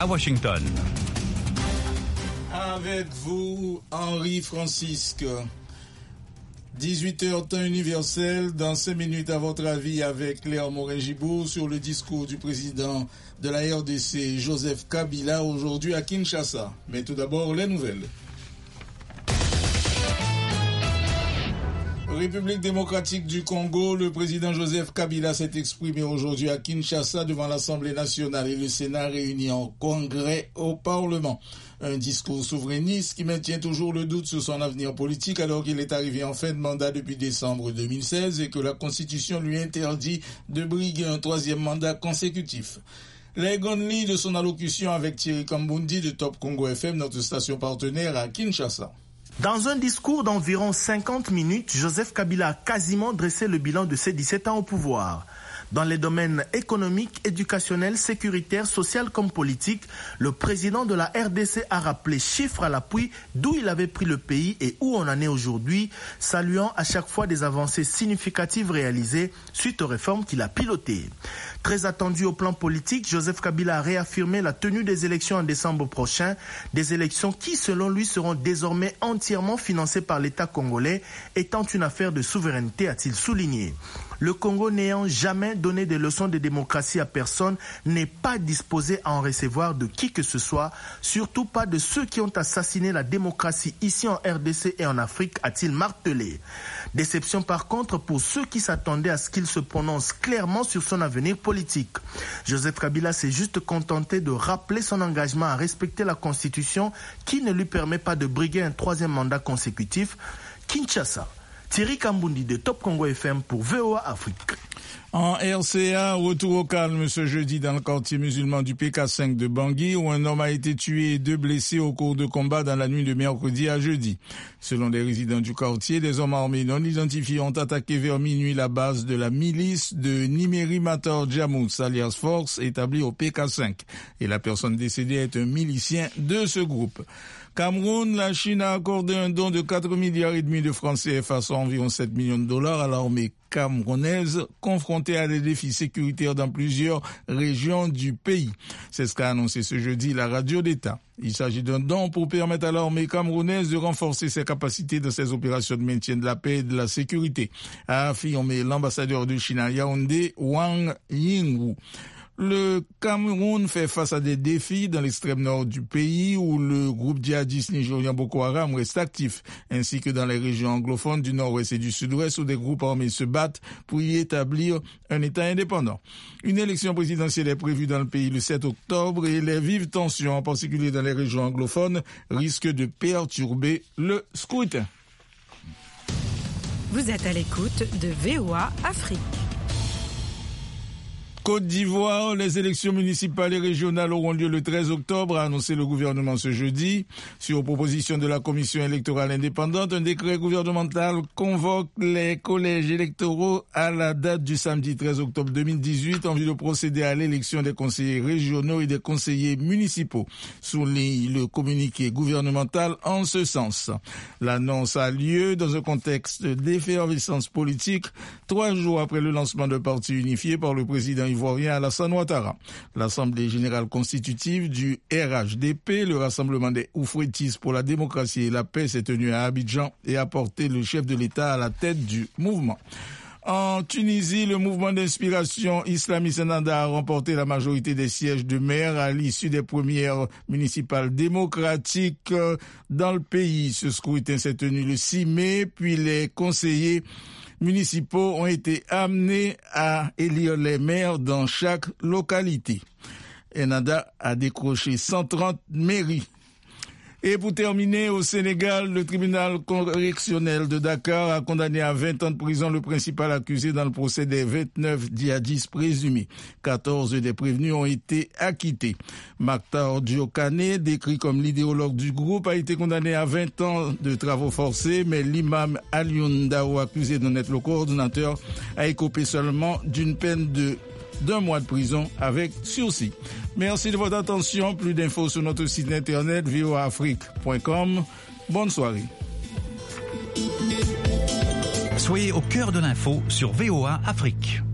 à Washington. Avec vous, Henri Francisque. 18h temps universel, dans 5 minutes à votre avis avec Léon Morin-Gibourg sur le discours du président de la RDC, Joseph Kabila, aujourd'hui à Kinshasa. Mais tout d'abord, les nouvelles. République démocratique du Congo, le président Joseph Kabila s'est exprimé aujourd'hui à Kinshasa devant l'Assemblée nationale et le Sénat réunis en congrès au Parlement. Un discours souverainiste qui maintient toujours le doute sur son avenir politique alors qu'il est arrivé en fin de mandat depuis décembre 2016 et que la Constitution lui interdit de briguer un 3e mandat consécutif. Les grandes lignes de son allocution avec Thierry Kambundi de Top Congo FM, notre station partenaire à Kinshasa. Dans un discours d'environ 50 minutes, Joseph Kabila a quasiment dressé le bilan de ses 17 ans au pouvoir. Dans les domaines économiques, éducationnels, sécuritaires, social comme politique, le président de la RDC a rappelé chiffres à l'appui d'où il avait pris le pays et où on en est aujourd'hui, saluant à chaque fois des avancées significatives réalisées suite aux réformes qu'il a pilotées. Très attendu au plan politique, Joseph Kabila a réaffirmé la tenue des élections en décembre prochain, des élections qui, selon lui, seront désormais entièrement financées par l'État congolais, étant une affaire de souveraineté, a-t-il souligné. Le Congo n'ayant jamais donné des leçons de démocratie à personne n'est pas disposé à en recevoir de qui que ce soit, surtout pas de ceux qui ont assassiné la démocratie ici en RDC et en Afrique, a-t-il martelé. Déception par contre pour ceux qui s'attendaient à ce qu'il se prononce clairement sur son avenir politique. Joseph Kabila s'est juste contenté de rappeler son engagement à respecter la Constitution qui ne lui permet pas de briguer un 3e mandat consécutif. Kinshasa. Thierry Kambundi de Top Congo FM pour VOA Afrique. En RCA, retour au calme ce jeudi dans le quartier musulman du PK5 de Bangui où un homme a été tué et 2 blessés au cours de combats dans la nuit de mercredi à jeudi. Selon des résidents du quartier, des hommes armés non identifiés ont attaqué vers minuit la base de la milice de Nimeri Mator Jamous alias Force établie au PK5 et la personne décédée est un milicien de ce groupe. Cameroun, la Chine a accordé un don de 4,5 milliards de francs CFA, soit environ 7 millions de dollars à l'armée camerounaise, confrontée à des défis sécuritaires dans plusieurs régions du pays. C'est ce qu'a annoncé ce jeudi la radio d'État. Il s'agit d'un don pour permettre à l'armée camerounaise de renforcer ses capacités dans ses opérations de maintien de la paix et de la sécurité, a affirmé l'ambassadeur de Chine à Yaoundé, Wang Yingwu. Le Cameroun fait face à des défis dans l'extrême nord du pays où le groupe djihadiste nigérien Boko Haram reste actif, ainsi que dans les régions anglophones du nord-ouest et du sud-ouest où des groupes armés se battent pour y établir un État indépendant. Une élection présidentielle est prévue dans le pays le 7 octobre et les vives tensions, en particulier dans les régions anglophones, risquent de perturber le scrutin. Vous êtes à l'écoute de VOA Afrique. Côte d'Ivoire, les élections municipales et régionales auront lieu le 13 octobre, a annoncé le gouvernement ce jeudi. Sur proposition de la commission électorale indépendante, un décret gouvernemental convoque les collèges électoraux à la date du samedi 13 octobre 2018 en vue de procéder à l'élection des conseillers régionaux et des conseillers municipaux. Souligne le communiqué gouvernemental en ce sens. L'annonce a lieu dans un contexte d'effervescence politique, 3 jours après le lancement d'un parti unifié par le président ivoirien Alassane Ouattara. L'Assemblée générale constitutive du RHDP, le rassemblement des Oufouettis pour la démocratie et la paix, s'est tenu à Abidjan et a porté le chef de l'État à la tête du mouvement. En Tunisie, le mouvement d'inspiration islamiste Ennahda a remporté la majorité des sièges de maire à l'issue des premières municipales démocratiques dans le pays. Ce scrutin s'est tenu le 6 mai, puis les conseillers municipaux ont été amenés à élire les maires dans chaque localité. Ennahda a décroché 130 mairies. Et pour terminer, au Sénégal, le tribunal correctionnel de Dakar a condamné à 20 ans de prison le principal accusé dans le procès des 29 djihadistes présumés. 14 des prévenus ont été acquittés. Maktar Diokane, décrit comme l'idéologue du groupe, a été condamné à 20 ans de travaux forcés, mais l'imam Alioune Dao, accusé d'en être le coordonnateur, a écopé seulement d'une peine d'un mois de prison avec sursis. Merci de votre attention. Plus d'infos sur notre site internet voaafrique.com. Bonne soirée. Soyez au cœur de l'info sur VOA Afrique.